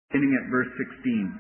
beginning at verse 16.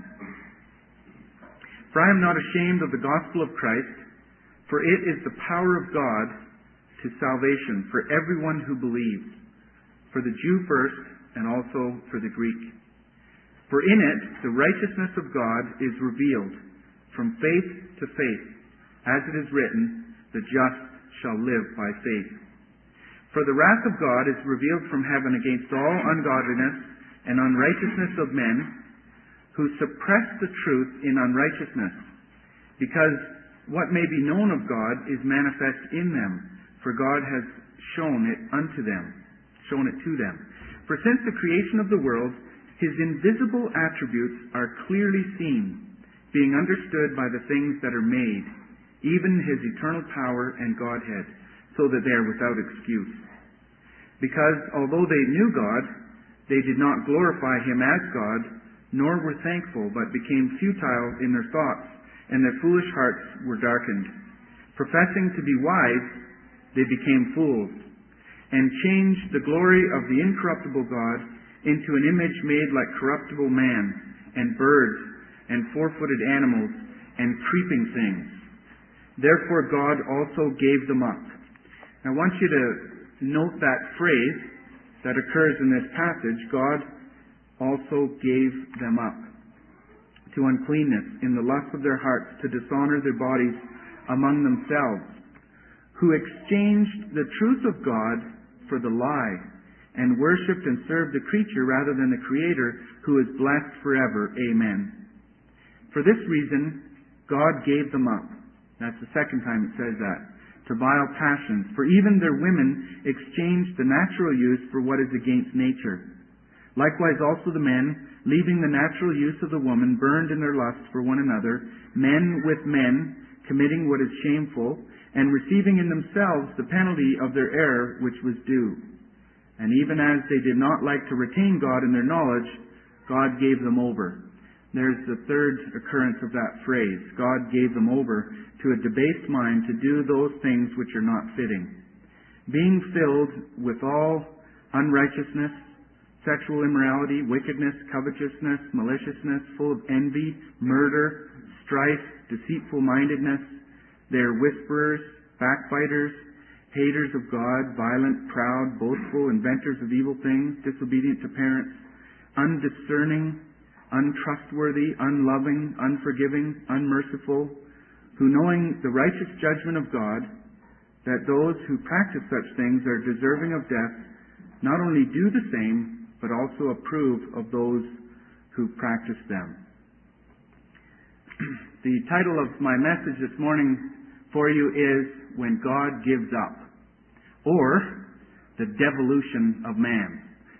For I am not ashamed of the gospel of Christ, for it is the power of God to salvation for everyone who believes, for the Jew first, and also for the Greek. For in it the righteousness of God is revealed, from faith to faith, as it is written, the just shall live by faith. For the wrath of God is revealed from heaven against all ungodliness and unrighteousness of men, who suppress the truth in unrighteousness, because what may be known of God is manifest in them, for God has shown it to them. For since the creation of the world, His invisible attributes are clearly seen, being understood by the things that are made, even His eternal power and Godhead, so that they are without excuse. Because although they knew God, they did not glorify Him as God, nor were thankful, but became futile in their thoughts, and their foolish hearts were darkened. Professing to be wise, they became fools, and changed the glory of the incorruptible God into an image made like corruptible man, and birds, and four-footed animals, and creeping things. Therefore God also gave them up. I want you to note that phrase that occurs in this passage. God also gave them up to uncleanness in the lust of their hearts, to dishonor their bodies among themselves, who exchanged the truth of God for the lie, and worshipped and served the creature rather than the Creator, who is blessed forever. Amen. For this reason, God gave them up. That's the second time it says that. To vile passions. For even their women exchanged the natural use for what is against nature. Likewise also the men, leaving the natural use of the woman, burned in their lust for one another, men with men, committing what is shameful, and receiving in themselves the penalty of their error which was due. And even as they did not like to retain God in their knowledge, God gave them over. There's the third occurrence of that phrase. God gave them over to a debased mind to do those things which are not fitting, being filled with all unrighteousness, sexual immorality, wickedness, covetousness, maliciousness, full of envy, murder, strife, deceitful mindedness. They are whisperers, backbiters, haters of God, violent, proud, boastful, inventors of evil things, disobedient to parents, undiscerning, untrustworthy, unloving, unforgiving, unmerciful, who knowing the righteous judgment of God, that those who practice such things are deserving of death, not only do the same, but also approve of those who practice them. The title of my message this morning for you is When God Gives Up, or The Devolution of Man.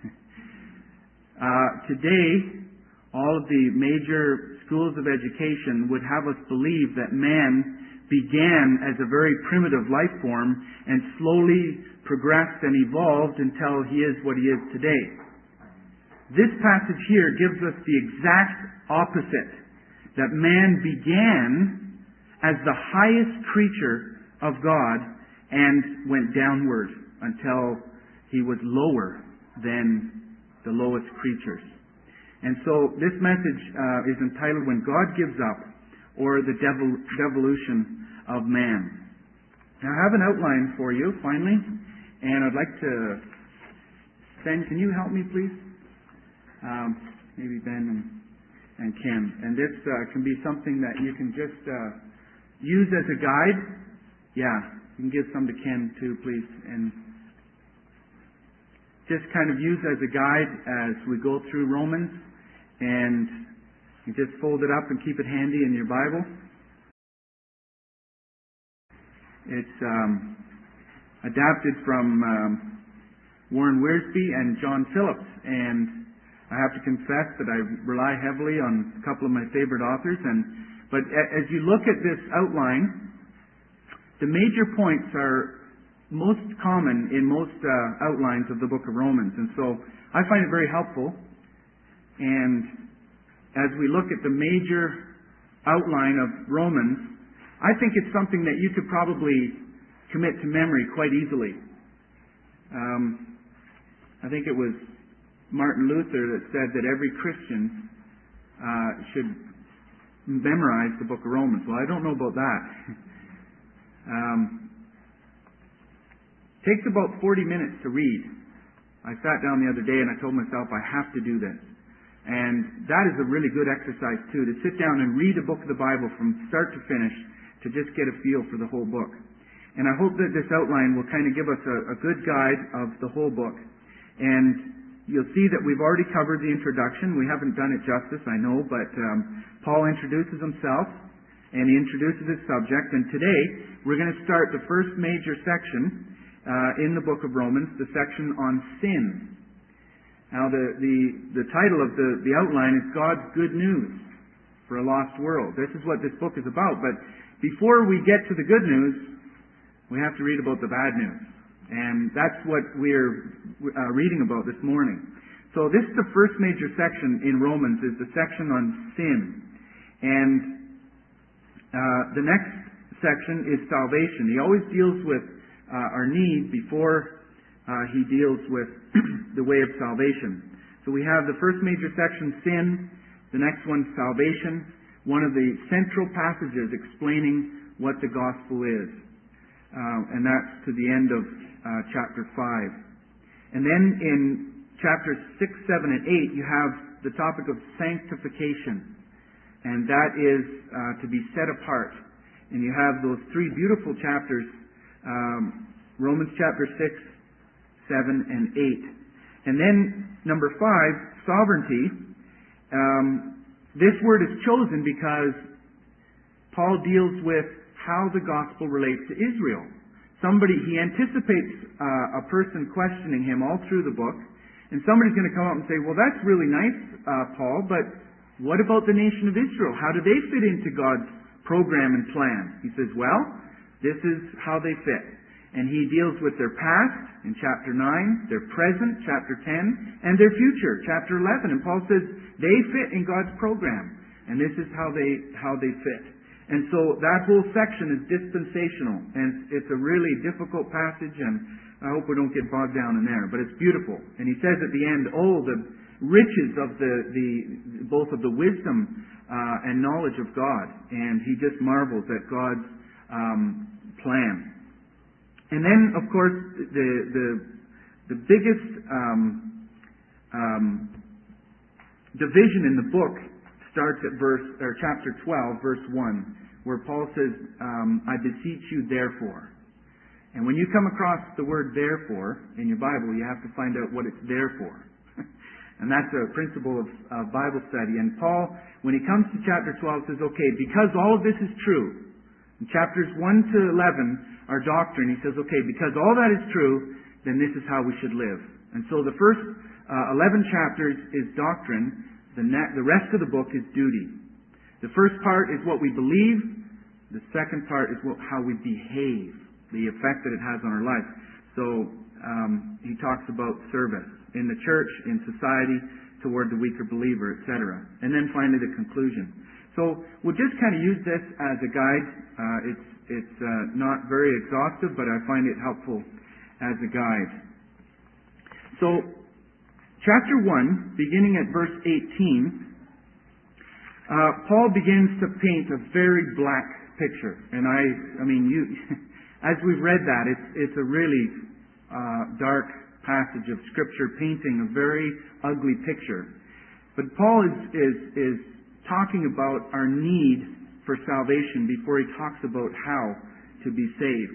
Today, all of the major schools of education would have us believe that man began as a very primitive life form and slowly progressed and evolved until he is what he is today. This passage here gives us the exact opposite, that man began as the highest creature of God and went downward until he was lower than the lowest creatures. And so this message is entitled When God Gives Up, or the Devolution of Man. Now I have an outline for you, finally, and I'd like to Ben, can you help me, please? Maybe Ben and Ken. And this can be something that you can just use as a guide. Yeah, you can give some to Ken too, please. And just kind of use as a guide as we go through Romans. And you just fold it up and keep it handy in your Bible. It's adapted from Warren Wiersbe and John Phillips. And I have to confess that I rely heavily on a couple of my favorite authors. But as you look at this outline, the major points are most common in most outlines of the book of Romans. And so I find it very helpful. And as we look at the major outline of Romans, I think it's something that you could probably commit to memory quite easily. I think it was Martin Luther that said that every Christian should memorize the book of Romans. Well, I don't know about that. Takes about 40 minutes to read. I sat down the other day and I told myself I have to do this. And that is a really good exercise too, to sit down and read a book of the Bible from start to finish, to just get a feel for the whole book. And I hope that this outline will kind of give us a good guide of the whole book. And you'll see that we've already covered the introduction. We haven't done it justice, I know, but Paul introduces himself and he introduces his subject. And today we're going to start the first major section in the book of Romans, the section on sin. Now, the title of the outline is God's Good News for a Lost World. This is what this book is about. But before we get to the good news, we have to read about the bad news. And that's what we're reading about this morning. So this is the first major section in Romans, is the section on sin. And the next section is salvation. He always deals with our need before he deals with the way of salvation. So we have the first major section, sin. The next one, salvation. One of the central passages explaining what the gospel is. And that's to the end of chapter 5. And then in chapters 6, 7, and 8, you have the topic of sanctification. And that is to be set apart. And you have those three beautiful chapters, Romans chapter 6, 7, and 8. And then, number 5, sovereignty. This word is chosen because Paul deals with how the gospel relates to Israel. He anticipates a person questioning him all through the book, and somebody's going to come up and say, well, that's really nice, Paul, but what about the nation of Israel? How do they fit into God's program and plan? He says, well, this is how they fit. And he deals with their past in chapter 9, their present, chapter 10, and their future, chapter 11. And Paul says they fit in God's program, and this is how they fit. And so that whole section is dispensational, and it's a really difficult passage, and I hope we don't get bogged down in there, but it's beautiful. And he says at the end, the riches of both of the wisdom and knowledge of God, and he just marvels at God's plan. And then, of course, the biggest division in the book starts at chapter 12, verse 1, where Paul says, I beseech you therefore. And when you come across the word therefore in your Bible, you have to find out what it's there for. And that's a principle of Bible study. And Paul, when he comes to chapter 12, says, okay, because all of this is true, in chapters 1 to 11 are doctrine. He says, okay, because all that is true, then this is how we should live. And so the first 11 chapters is doctrine. The rest of the book is duty. The first part is what we believe. The second part is how we behave, the effect that it has on our life. So he talks about service in the church, in society, toward the weaker believer, etc. And then finally the conclusion. So we'll just kind of use this as a guide. It's not very exhaustive, but I find it helpful as a guide. So, chapter 1, beginning at verse 18, Paul begins to paint a very black picture. And I mean, as we've read that, it's a really dark passage of Scripture painting a very ugly picture. But Paul is talking about our need for salvation before he talks about how to be saved.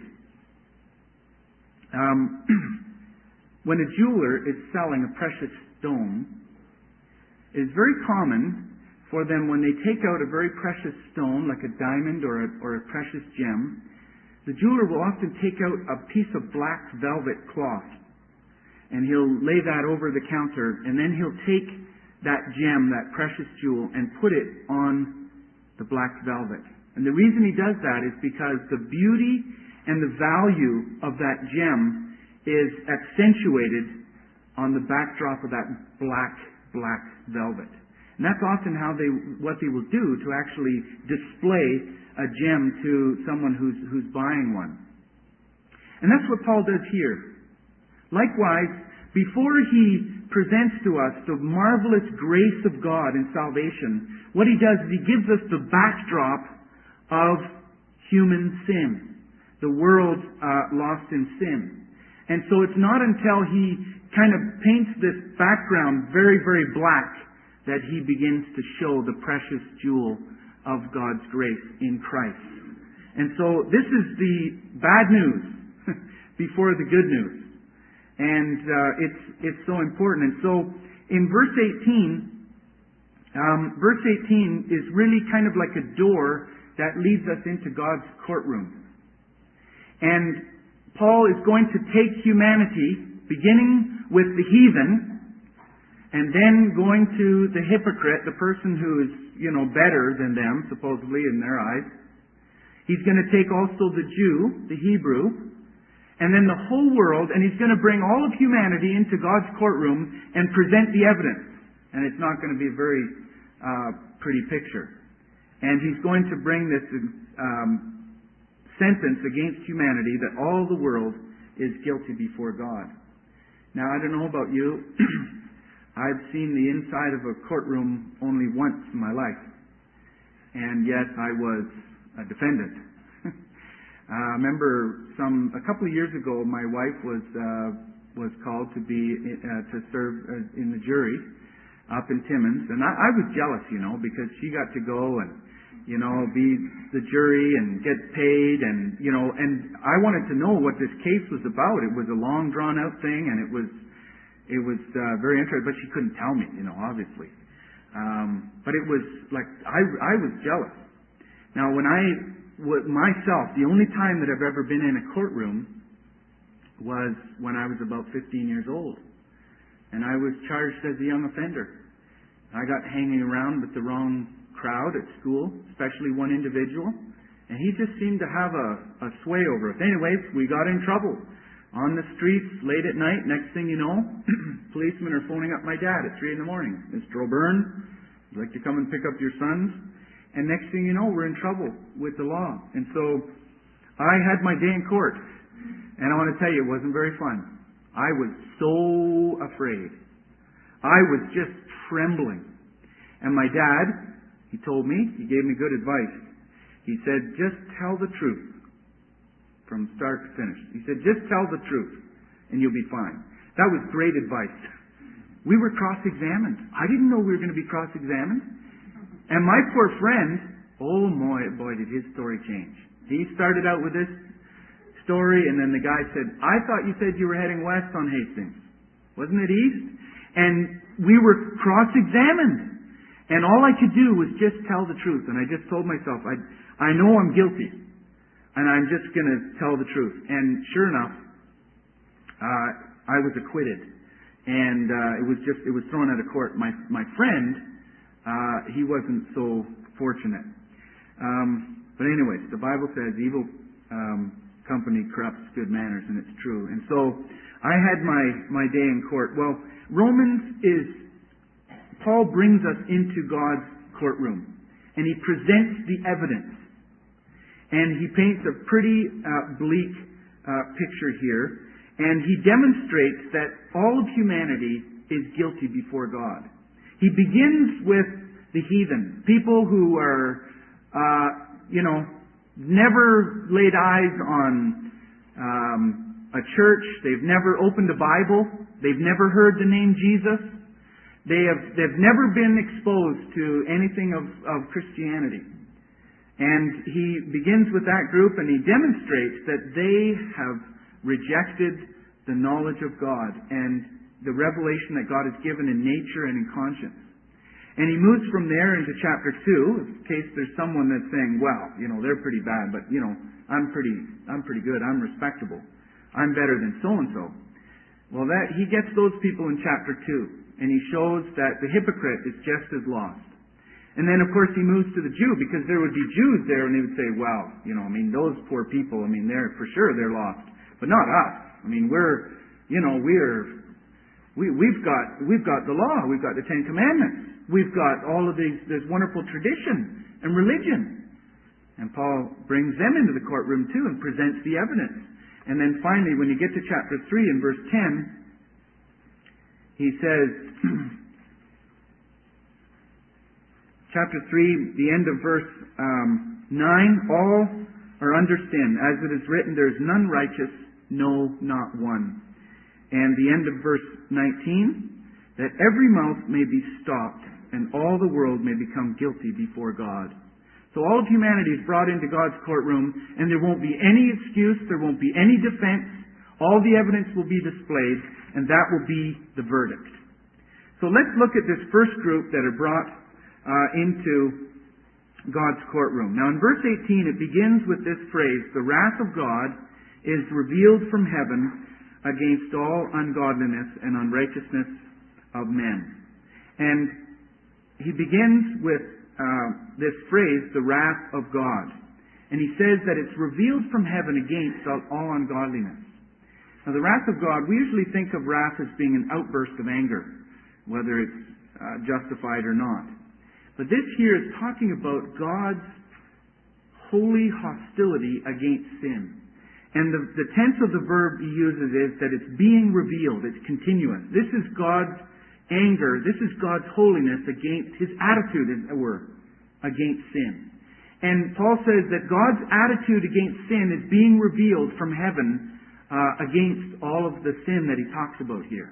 When a jeweler is selling a precious stone, it is very common for them, when they take out a very precious stone, like a diamond or a precious gem, the jeweler will often take out a piece of black velvet cloth, and he'll lay that over the counter, and then he'll take that gem, that precious jewel, and put it on the black velvet. And the reason he does that is because the beauty and the value of that gem is accentuated on the backdrop of that black velvet. And that's often what they will do to actually display a gem to someone who's buying one. And that's what Paul does here. Likewise, before he presents to us the marvelous grace of God in salvation, what He does is He gives us the backdrop of human sin, the world lost in sin. And so it's not until He kind of paints this background very, very black that He begins to show the precious jewel of God's grace in Christ. And so this is the bad news before the good news. And it's so important. And so in verse 18 is really kind of like a door that leads us into God's courtroom. And Paul is going to take humanity, beginning with the heathen, and then going to the hypocrite, the person who is, better than them, supposedly in their eyes. He's going to take also the Jew, the Hebrew, and then the whole world, and He's going to bring all of humanity into God's courtroom and present the evidence. And it's not going to be a very pretty picture. And He's going to bring this sentence against humanity that all the world is guilty before God. Now, I don't know about you. I've seen the inside of a courtroom only once in my life. And yes, I was a defendant. I remember a couple of years ago, my wife was called to serve in the jury up in Timmins, and I was jealous, because she got to go and be the jury and get paid, and I wanted to know what this case was about. It was a long, drawn out thing, and it was very interesting, but she couldn't tell me, obviously. But it was like I was jealous. Now, myself, the only time that I've ever been in a courtroom was when I was about 15 years old. And I was charged as a young offender. I got hanging around with the wrong crowd at school, especially one individual. And he just seemed to have a sway over us. Anyways, we got in trouble. On the streets, late at night, next thing you know, policemen are phoning up my dad at 3 in the morning. Mr. O'Byrne, I'd like to come and pick up your sons. And next thing you know, we're in trouble with the law. And so I had my day in court. And I want to tell you, it wasn't very fun. I was so afraid. I was just trembling. And my dad, he told me, he gave me good advice. He said, just tell the truth from start to finish. He said, just tell the truth and you'll be fine. That was great advice. We were cross-examined. I didn't know we were going to be cross-examined. And my poor friend, oh boy, did his story change. He started out with this story, and then the guy said, I thought you said you were heading west on Hastings. Wasn't it east? And we were cross-examined. And all I could do was just tell the truth. And I just told myself, I know I'm guilty. And I'm just going to tell the truth. And sure enough, I was acquitted. And it was thrown out of court. My friend, he wasn't so fortunate. But anyways, the Bible says evil company corrupts good manners, and it's true. And so I had my day in court. Well, Paul brings us into God's courtroom, and he presents the evidence. And he paints a pretty bleak picture here, and he demonstrates that all of humanity is guilty before God. He begins with the heathen, people who are, never laid eyes on a church. They've never opened a Bible. They've never heard the name Jesus. They've never been exposed to anything of Christianity. And he begins with that group, and he demonstrates that they have rejected the knowledge of God and the revelation that God has given in nature and in conscience. And he moves from there into chapter 2, in case there's someone that's saying, well, they're pretty bad, but, I'm pretty good, I'm respectable, I'm better than so-and-so. Well, he gets those people in chapter 2, and he shows that the hypocrite is just as lost. And then, of course, he moves to the Jew, because there would be Jews there, and they would say, well, those poor people, they're for sure they're lost. But not us. We've got the law. We've got the Ten Commandments. We've got all of this wonderful tradition and religion. And Paul brings them into the courtroom too and presents the evidence. And then finally, when you get to chapter 3 and verse 10, He says, chapter 3, the end of verse 9, all are under sin. As it is written, there is none righteous, no, not one. And the end of verse 19, that every mouth may be stopped, and all the world may become guilty before God. So all of humanity is brought into God's courtroom, and there won't be any excuse, there won't be any defense. All the evidence will be displayed, and that will be the verdict. So let's look at this first group that are brought into God's courtroom. Now in verse 18 it begins with this phrase, the wrath of God is revealed from heaven against all ungodliness and unrighteousness of men. And he begins with this phrase, the wrath of God. And he says that it's revealed from heaven against all ungodliness. Now the wrath of God, we usually think of wrath as being an outburst of anger, whether it's justified or not. But this here is talking about God's holy hostility against sin. And the tense of the verb he uses is that it's being revealed. It's continuous. This is God's anger. This is God's holiness against his attitude, as it were, against sin. And Paul says that God's attitude against sin is being revealed from heaven against all of the sin that he talks about here.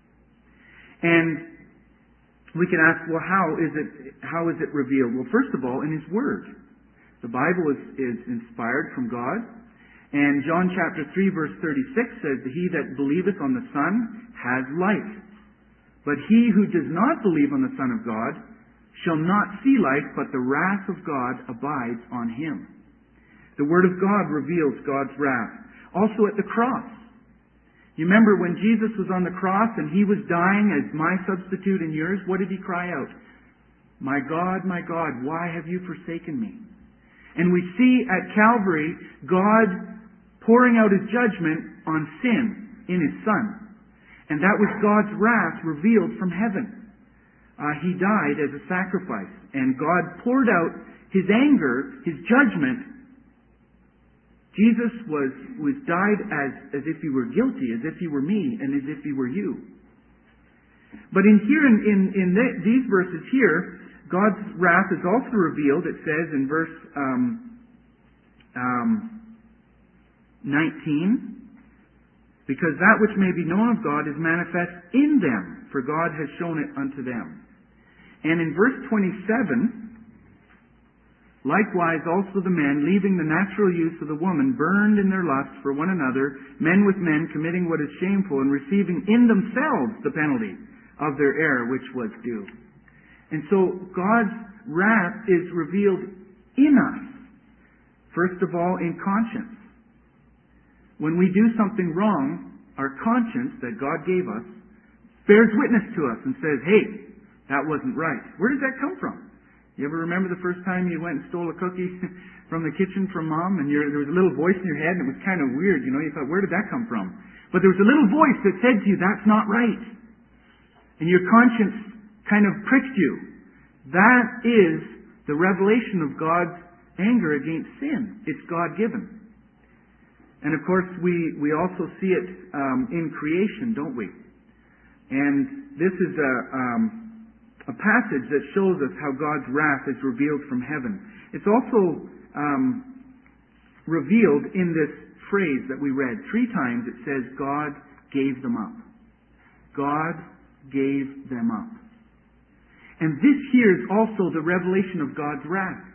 And we can ask, well, how is it revealed? Well, first of all, in his word. The Bible is inspired from God. And John chapter 3 verse 36 says, he that believeth on the Son has life. But he who does not believe on the Son of God shall not see life, but the wrath of God abides on him. The Word of God reveals God's wrath. Also at the cross. You remember when Jesus was on the cross and he was dying as my substitute and yours, what did he cry out? My God, why have you forsaken me? And we see at Calvary God pouring out his judgment on sin in his Son. And that was God's wrath revealed from heaven. He died as a sacrifice. And God poured out his anger, his judgment. Jesus was died as if he were guilty, as if he were me, and as if he were you. But in these verses here, God's wrath is also revealed. It says in verse 19, because that which may be known of God is manifest in them, for God has shown it unto them. And in verse 27, likewise also the men, leaving the natural use of the woman, burned in their lust for one another, men with men, committing what is shameful, and receiving in themselves the penalty of their error which was due. And so God's wrath is revealed in us. First of all, in conscience. When we do something wrong, our conscience that God gave us bears witness to us and says, hey, that wasn't right. Where does that come from? You ever remember the first time you went and stole a cookie from the kitchen from Mom, and there was a little voice in your head, and it was kind of weird, you know? You thought, where did that come from? But there was a little voice that said to you, that's not right. And your conscience kind of pricked you. That is the revelation of God's anger against sin. It's God-given. And of course, we also see it in creation, don't we? And this is a passage that shows us how God's wrath is revealed from heaven. It's also revealed in this phrase that we read. 3 times it says, God gave them up. God gave them up. And this here is also the revelation of God's wrath.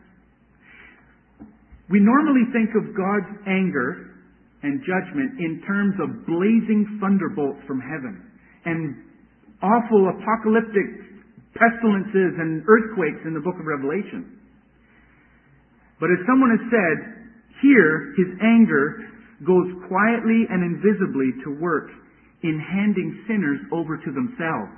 We normally think of God's anger and judgment in terms of blazing thunderbolts from heaven and awful apocalyptic pestilences and earthquakes in the book of Revelation. But as someone has said, here his anger goes quietly and invisibly to work in handing sinners over to themselves.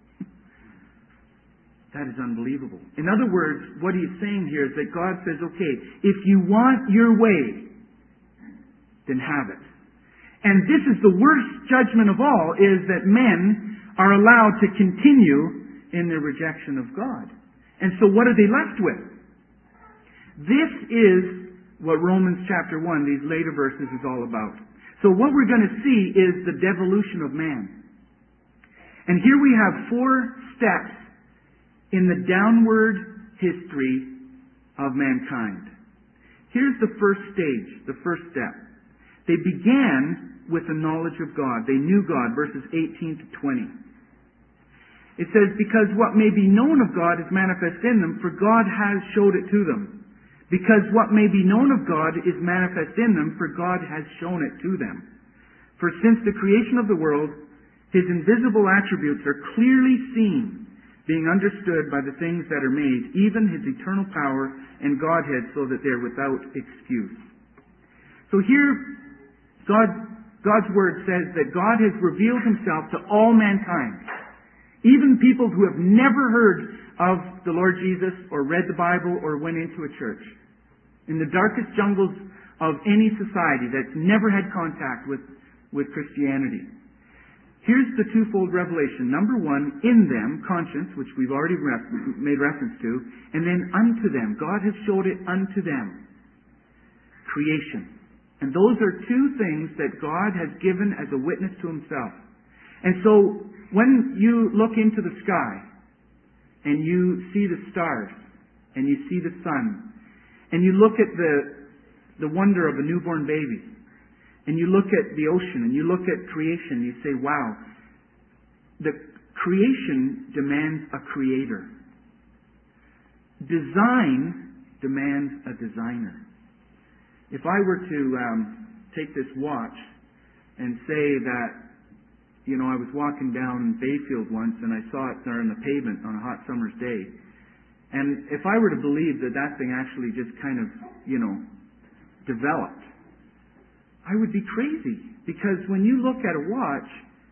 That is unbelievable. In other words, what he's saying here is that God says, okay, if you want your way, then have it. And this is the worst judgment of all, is that men are allowed to continue in their rejection of God. And so what are they left with? This is what Romans chapter 1, these later verses, is all about. So what we're going to see is the devolution of man. And here we have 4 steps in the downward history of mankind. Here's the first stage, the first step. They began with the knowledge of God. They knew God, verses 18 to 20. It says, because what may be known of God is manifest in them, for God has showed it to them. Because what may be known of God is manifest in them, for God has shown it to them. For since the creation of the world, His invisible attributes are clearly seen, being understood by the things that are made, even His eternal power and Godhead, so that they are without excuse. So here, God's Word says that God has revealed Himself to all mankind. Even people who have never heard of the Lord Jesus or read the Bible or went into a church. In the darkest jungles of any society that's never had contact with Christianity. Here's the twofold revelation. Number 1, in them, conscience, which we've already made reference to, and then unto them. God has showed it unto them. Creation. And those are 2 things that God has given as a witness to Himself. And so, when you look into the sky, and you see the stars, and you see the sun, and you look at the wonder of a newborn baby, and you look at the ocean, and you look at creation, you say, wow, the creation demands a creator. Design demands a designer. If I were to take this watch and say that, I was walking down Bayfield once and I saw it there on the pavement on a hot summer's day, and if I were to believe that thing actually just kind of, developed, I would be crazy. Because when you look at a watch,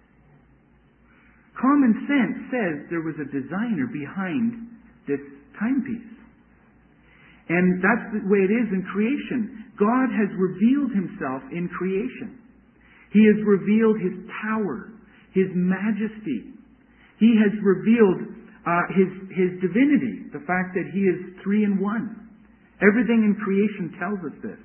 common sense says there was a designer behind this timepiece. And that's the way it is in creation. God has revealed Himself in creation. He has revealed His power, His majesty. He has revealed His divinity, the fact that He is 3 in 1. Everything in creation tells us this.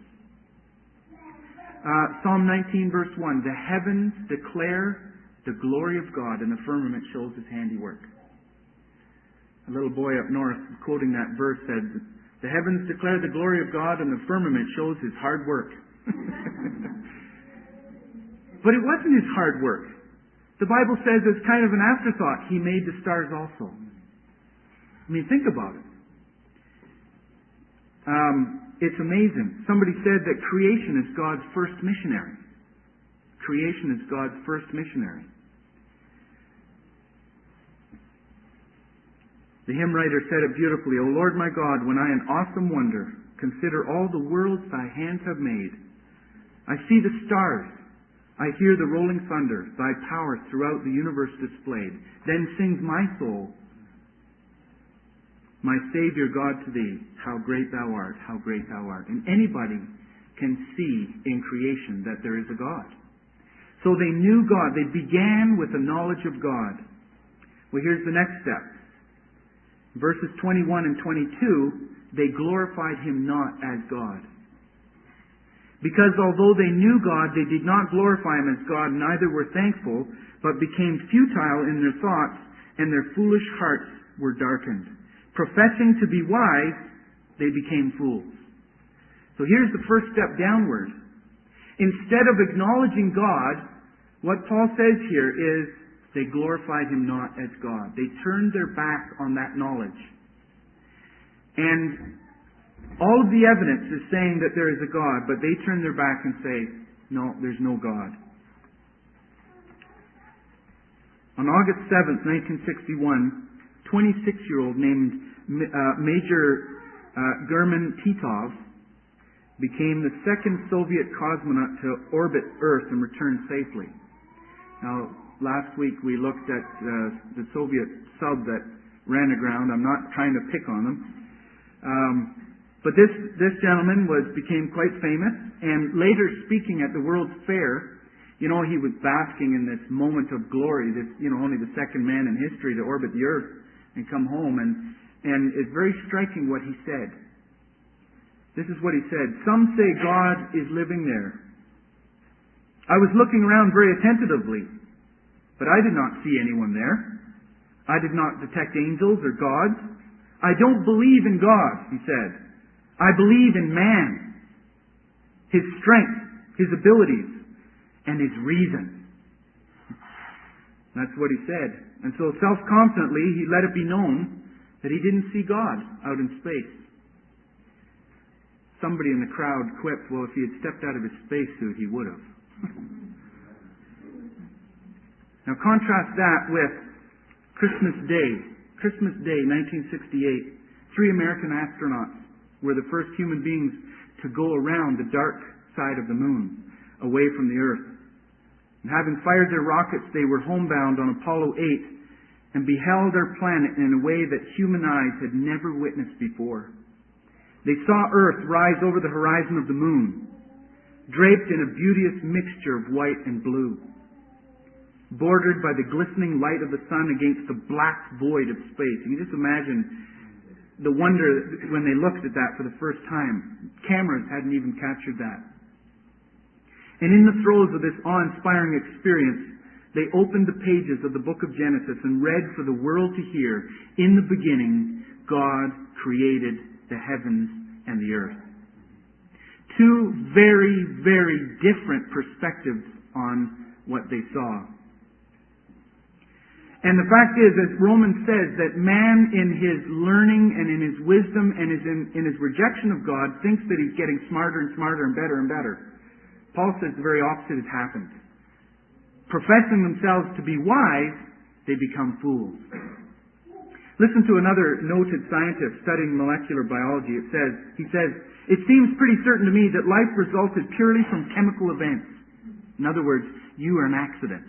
Psalm 19 verse 1, the heavens declare the glory of God, and the firmament shows His handiwork. A little boy up north quoting that verse said, the heavens declare the glory of God, and the firmament shows His hard work. But it wasn't His hard work. The Bible says as kind of an afterthought, He made the stars also. I mean, think about it. It's amazing. Somebody said that creation is God's first missionary. Creation is God's first missionary. The hymn writer said it beautifully, O Lord my God, when I in awesome wonder consider all the worlds Thy hands have made, I see the stars, I hear the rolling thunder, Thy power throughout the universe displayed. Then sings my soul, my Savior God to Thee, how great Thou art, how great Thou art. And anybody can see in creation that there is a God. So they knew God. They began with the knowledge of God. Well, here's the next step. Verses 21 and 22, they glorified Him not as God. Because although they knew God, they did not glorify Him as God, neither were thankful, but became futile in their thoughts, and their foolish hearts were darkened. Professing to be wise, they became fools. So here's the first step downward. Instead of acknowledging God, what Paul says here is they glorified Him not as God. They turned their back on that knowledge. And all of the evidence is saying that there is a God, but they turn their back and say, no, there's no God. On August 7th, 1961, 26-year-old named Major German Titov became the second Soviet cosmonaut to orbit Earth and return safely. Now, last week we looked at the Soviet sub that ran aground. I'm not trying to pick on them. But this gentleman became quite famous, and later speaking at the World's Fair, he was basking in this moment of glory, only the second man in history to orbit the Earth and come home, and it's very striking what he said. This is what he said. Some say God is living there. I was looking around very attentively. But I did not see anyone there. I did not detect angels or gods. I don't believe in God, he said. I believe in man, his strength, his abilities, and his reason. That's what he said. And so self-confidently, he let it be known that he didn't see God out in space. Somebody in the crowd quipped, well, if he had stepped out of his spacesuit, he would have. Now contrast that with Christmas Day. Christmas Day, 1968. 3 American astronauts were the first human beings to go around the dark side of the moon, away from the Earth. And having fired their rockets, they were homebound on Apollo 8 and beheld our planet in a way that human eyes had never witnessed before. They saw Earth rise over the horizon of the moon, draped in a beauteous mixture of white and blue, bordered by the glistening light of the sun against the black void of space. You can just imagine the wonder when they looked at that for the first time. Cameras hadn't even captured that. And in the throes of this awe-inspiring experience, they opened the pages of the book of Genesis and read for the world to hear, in the beginning, God created the heavens and the earth. 2 very, very different perspectives on what they saw. And the fact is, as Romans says, that man in his learning and in his wisdom and in his rejection of God thinks that he's getting smarter and smarter and better and better. Paul says the very opposite has happened. Professing themselves to be wise, they become fools. Listen to another noted scientist studying molecular biology. He says, it seems pretty certain to me that life resulted purely from chemical events. In other words, you are an accident.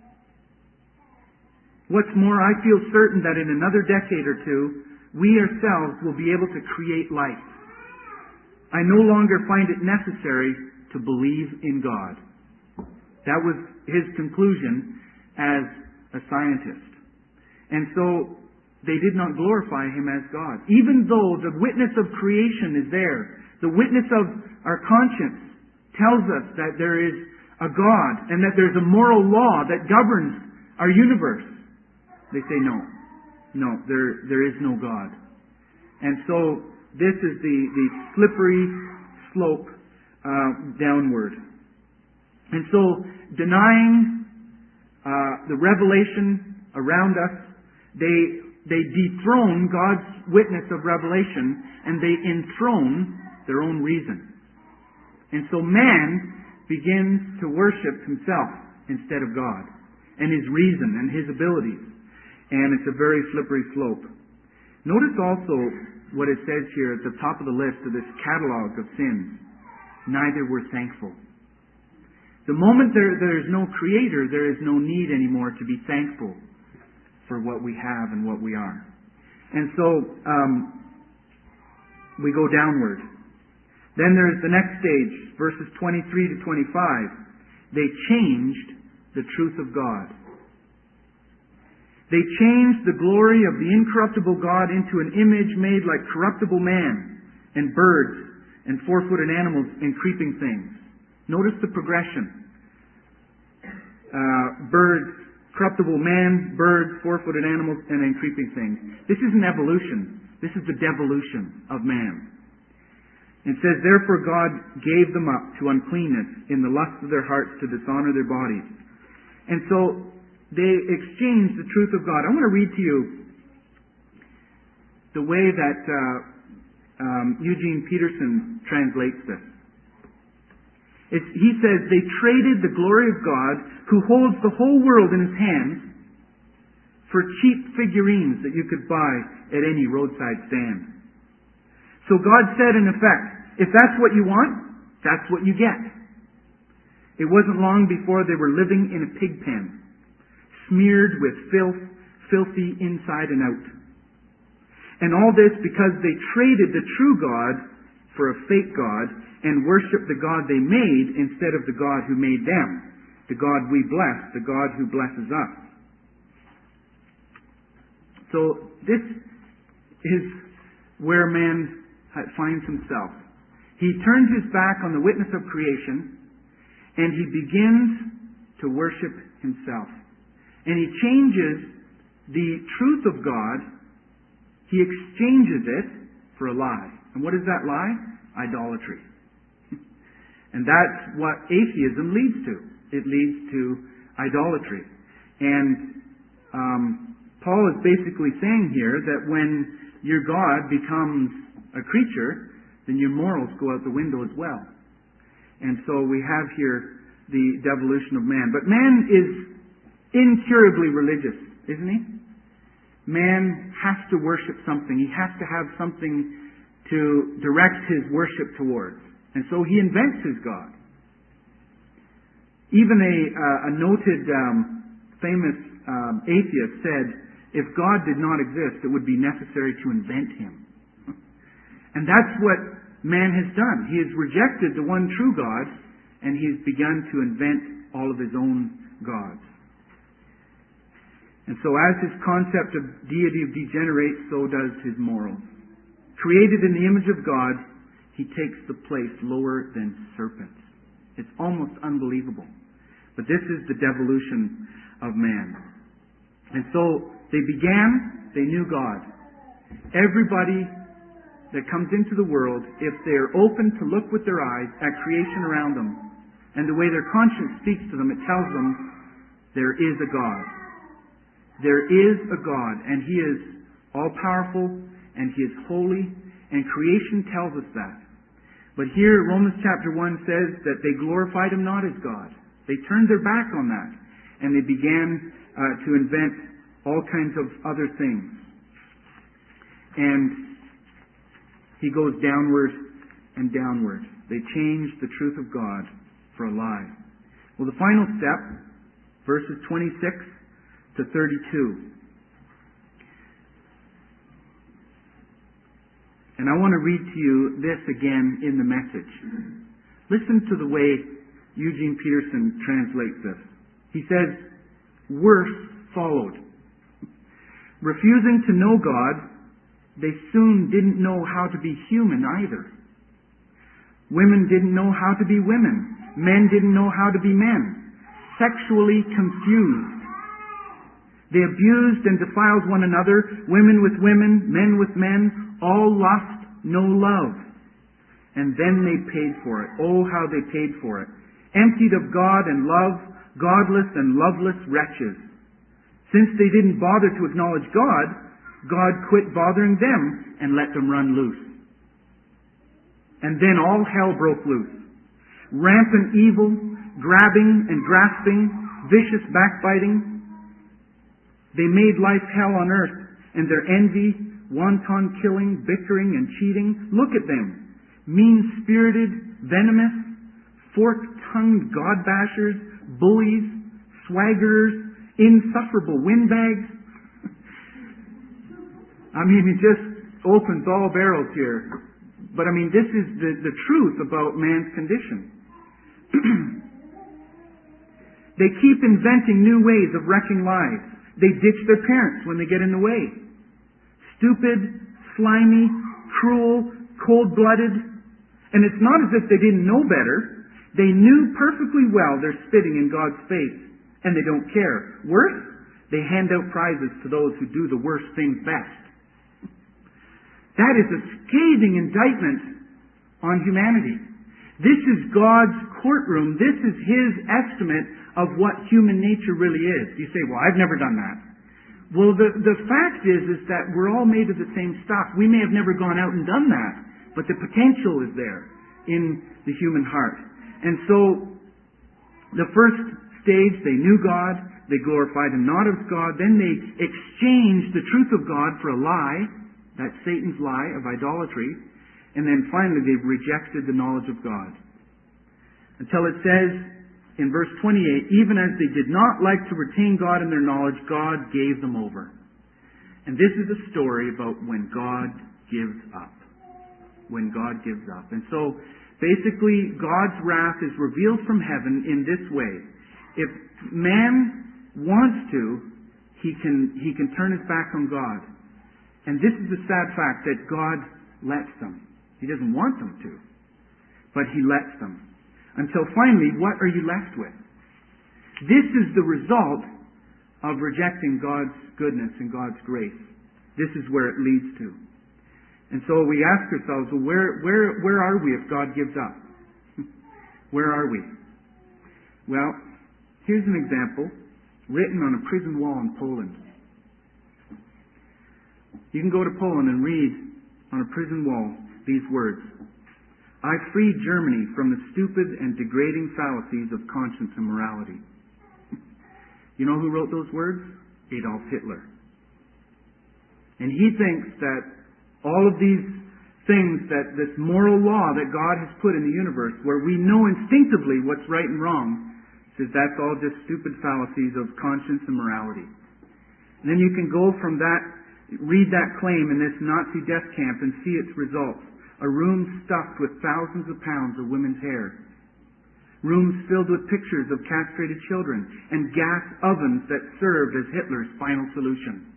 What's more, I feel certain that in another decade or two, we ourselves will be able to create life. I no longer find it necessary to believe in God. That was his conclusion as a scientist. And so they did not glorify him as God. Even though the witness of creation is there, the witness of our conscience tells us that there is a God and that there's a moral law that governs our universe. They say no, there is no God. And so this is the slippery slope downward. And so denying the revelation around us, they dethrone God's witness of revelation and they enthrone their own reason. And so man begins to worship himself instead of God and his reason and his abilities. And it's a very slippery slope. Notice also what it says here at the top of the list of this catalog of sins. Neither were thankful. The moment there is no creator, there is no need anymore to be thankful for what we have and what we are. And so we go downward. Then there's the next stage, verses 23 to 25. They changed the truth of God. They changed the glory of the incorruptible God into an image made like corruptible man and birds and 4-footed animals and creeping things. Notice the progression. Birds, corruptible man, birds, 4-footed animals, and then creeping things. This isn't evolution. This is the devolution of man. It says, therefore God gave them up to uncleanness in the lust of their hearts to dishonor their bodies. And so they exchanged the truth of God. I want to read to you the way that Eugene Peterson translates this. He says, they traded the glory of God, who holds the whole world in his hands, for cheap figurines that you could buy at any roadside stand. So God said, in effect, if that's what you want, that's what you get. It wasn't long before they were living in a pig pen, smeared with filth, filthy inside and out. And all this because they traded the true God for a fake God and worshipped the God they made instead of the God who made them, the God we bless, the God who blesses us. So this is where man finds himself. He turns his back on the witness of creation and he begins to worship himself. and he changes the truth of God, he exchanges it for a lie. And what is that lie? Idolatry. And that's what atheism leads to. It leads to idolatry. And Paul is basically saying here that when your God becomes a creature, then your morals go out the window as well. And so we have here the devolution of man. But man is incurably religious, isn't he? Man has to worship something. He has to have something to direct his worship towards. And so he invents his God. Even a noted famous atheist said, if God did not exist, it would be necessary to invent him. And that's what man has done. He has rejected the one true God, and he's begun to invent all of his own gods. And so as his concept of deity degenerates, so does his morals. Created in the image of God, he takes the place lower than serpents. It's almost unbelievable. But this is the devolution of man. And so they knew God. Everybody that comes into the world, if they're open to look with their eyes at creation around them, and the way their conscience speaks to them, it tells them there is a God. There is a God, and he is all-powerful, and he is holy, and creation tells us that. But here, Romans chapter 1 says that they glorified him not as God. They turned their back on that, and they began to invent all kinds of other things. And he goes downward and downward. They change the truth of God for a lie. Well, the final step, verses 26 to 32. And I want to read to you this again in the Message. Listen to the way Eugene Peterson translates this. He says, worse followed. Refusing to know God, they soon didn't know how to be human either. Women didn't know how to be women. Men didn't know how to be men. Sexually confused. They abused and defiled one another, women with women, men with men, all lust, no love. And then they paid for it. Oh, how they paid for it. Emptied of God and love, godless and loveless wretches. Since they didn't bother to acknowledge God, God quit bothering them and let them run loose. And then all hell broke loose. Rampant evil, grabbing and grasping, vicious backbiting. They made life hell on earth, and their envy, wanton killing, bickering, and cheating. Look at them. Mean-spirited, venomous, fork-tongued God-bashers, bullies, swaggerers, insufferable windbags. I mean, it just opens all barrels here. But I mean, this is the truth about man's condition. They keep inventing new ways of wrecking lives. They ditch their parents when they get in the way. Stupid, slimy, cruel, cold-blooded. And it's not as if they didn't know better. They knew perfectly well they're spitting in God's face. And they don't care. Worse, they hand out prizes to those who do the worst things best. That is a scathing indictment on humanity. This is God's courtroom. This is his estimate of what human nature really is. You say, well, I've never done that. Well, the fact is that we're all made of the same stuff. We may have never gone out and done that, but the potential is there in the human heart. And so, the first stage, they knew God, they glorified him not as God, then they exchanged the truth of God for a lie, that's Satan's lie of idolatry, and then finally they've rejected the knowledge of God. Until it says in verse 28, even as they did not like to retain God in their knowledge, God gave them over. And this is a story about when God gives up. When God gives up. And so, basically, God's wrath is revealed from heaven in this way. If man wants to, he can turn his back on God. And this is the sad fact that God lets them. He doesn't want them to, but he lets them. Until finally, what are you left with? This is the result of rejecting God's goodness and God's grace. This is where it leads to. And so we ask ourselves, well, where are we if God gives up? Where are we? Well, here's an example written on a prison wall in Poland. You can go to Poland and read on a prison wall these words: I freed Germany from the stupid and degrading fallacies of conscience and morality. You know who wrote those words? Adolf Hitler. And he thinks that all of these things, that this moral law that God has put in the universe, where we know instinctively what's right and wrong, says that's all just stupid fallacies of conscience and morality. And then you can go from that, read that claim in this Nazi death camp and see its results. A room stuffed with thousands of pounds of women's hair. Rooms filled with pictures of castrated children and gas ovens that served as Hitler's final solution.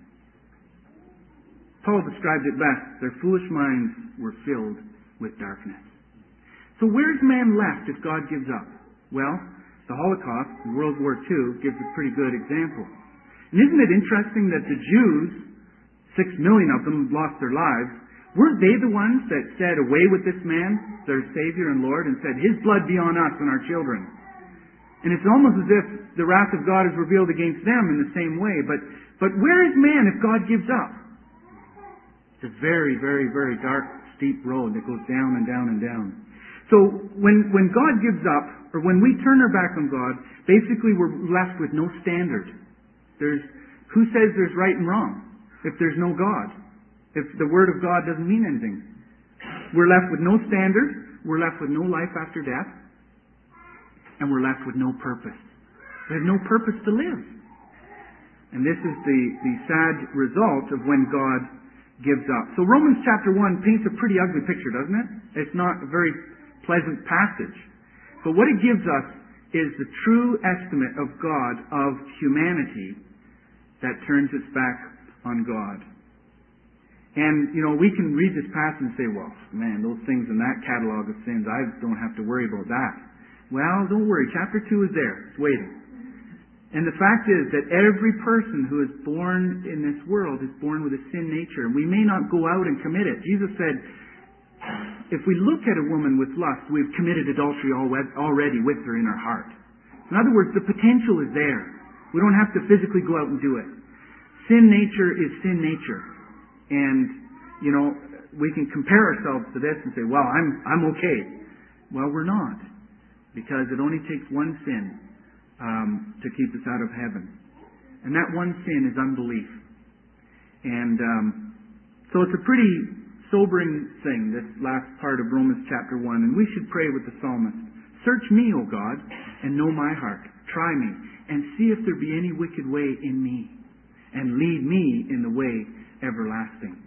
Paul described it best. Their foolish minds were filled with darkness. So where's man left if God gives up? Well, the Holocaust and World War II gives a pretty good example. And isn't it interesting that the Jews, 6 million of them, lost their lives? Weren't they the ones that said, away with this man, their Savior and Lord, and said, his blood be on us and our children? And it's almost as if the wrath of God is revealed against them in the same way. But where is man if God gives up? It's a very, very, very dark, steep road that goes down and down and down. So when God gives up, or when we turn our back on God, basically we're left with no standard. Who says there's right and wrong if there's no God? If the Word of God doesn't mean anything. We're left with no standard, we're left with no life after death, and we're left with no purpose. We have no purpose to live. And this is the sad result of when God gives up. So Romans chapter 1 paints a pretty ugly picture, doesn't it? It's not a very pleasant passage. But what it gives us is the true estimate of God, of humanity, that turns its back on God. And, we can read this passage and say, well, man, those things in that catalog of sins, I don't have to worry about that. Well, don't worry. Chapter 2 is there. It's waiting. And the fact is that every person who is born in this world is born with a sin nature. And we may not go out and commit it. Jesus said, if we look at a woman with lust, we've committed adultery already with her in our heart. In other words, the potential is there. We don't have to physically go out and do it. Sin nature is sin nature. And, we can compare ourselves to this and say, well, I'm okay. Well, we're not. Because it only takes one sin to keep us out of heaven. And that one sin is unbelief. And so it's a pretty sobering thing, this last part of Romans chapter 1. And we should pray with the psalmist. Search me, O God, and know my heart. Try me, and see if there be any wicked way in me. And lead me in the way everlasting.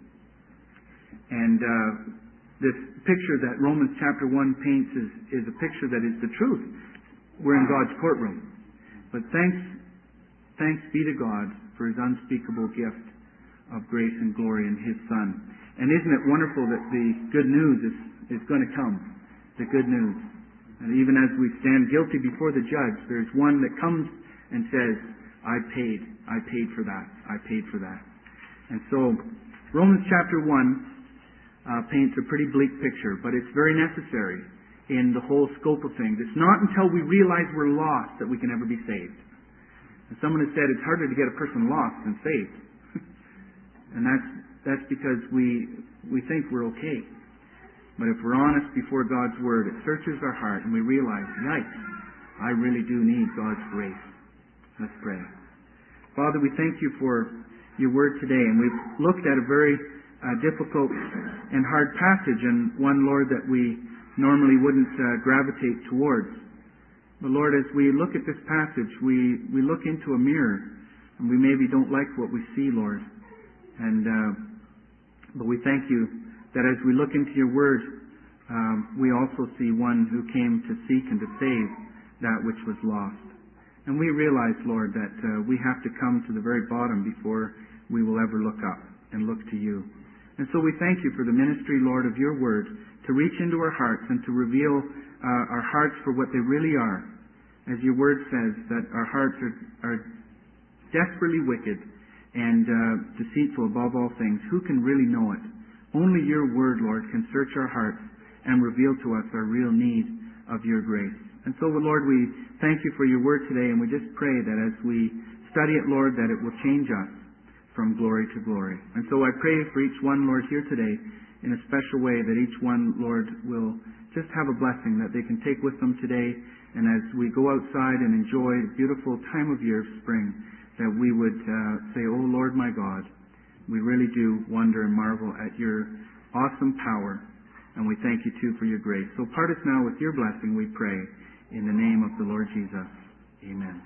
And this picture that Romans chapter 1 paints is a picture that is the truth. We're in God's courtroom. But thanks be to God for His unspeakable gift of grace and glory in His Son. And isn't it wonderful that the good news is going to come? The good news. And even as we stand guilty before the judge, there's one that comes and says, I paid for that. I paid for that. And so, Romans chapter 1 paints a pretty bleak picture, but it's very necessary in the whole scope of things. It's not until we realize we're lost that we can ever be saved. And someone has said it's harder to get a person lost than saved. And that's because we think we're okay. But if we're honest before God's Word, it searches our heart and we realize, yikes, I really do need God's grace. Let's pray. Father, we thank you for your Word today, and we've looked at a very difficult and hard passage, and one, Lord, that we normally wouldn't gravitate towards. But Lord, as we look at this passage, we look into a mirror, and we maybe don't like what we see, Lord. And but we thank you that as we look into your Word, we also see one who came to seek and to save that which was lost. And we realize, Lord, that we have to come to the very bottom before we will ever look up and look to you. And so we thank you for the ministry, Lord, of your Word to reach into our hearts and to reveal our hearts for what they really are. As your Word says, that our hearts are desperately wicked and deceitful above all things. Who can really know it? Only your word, Lord, can search our hearts and reveal to us our real need of your grace. And so, Lord, we thank you for your word today, and we just pray that as we study it, Lord, that it will change us from glory to glory. And so I pray for each one, Lord, here today in a special way, that each one, Lord, will just have a blessing that they can take with them today. And as we go outside and enjoy the beautiful time of year of spring, that we would say, "Oh, Lord, my God, we really do wonder and marvel at your awesome power, and we thank you, too, for your grace." So part us now with your blessing, we pray, in the name of the Lord Jesus. Amen.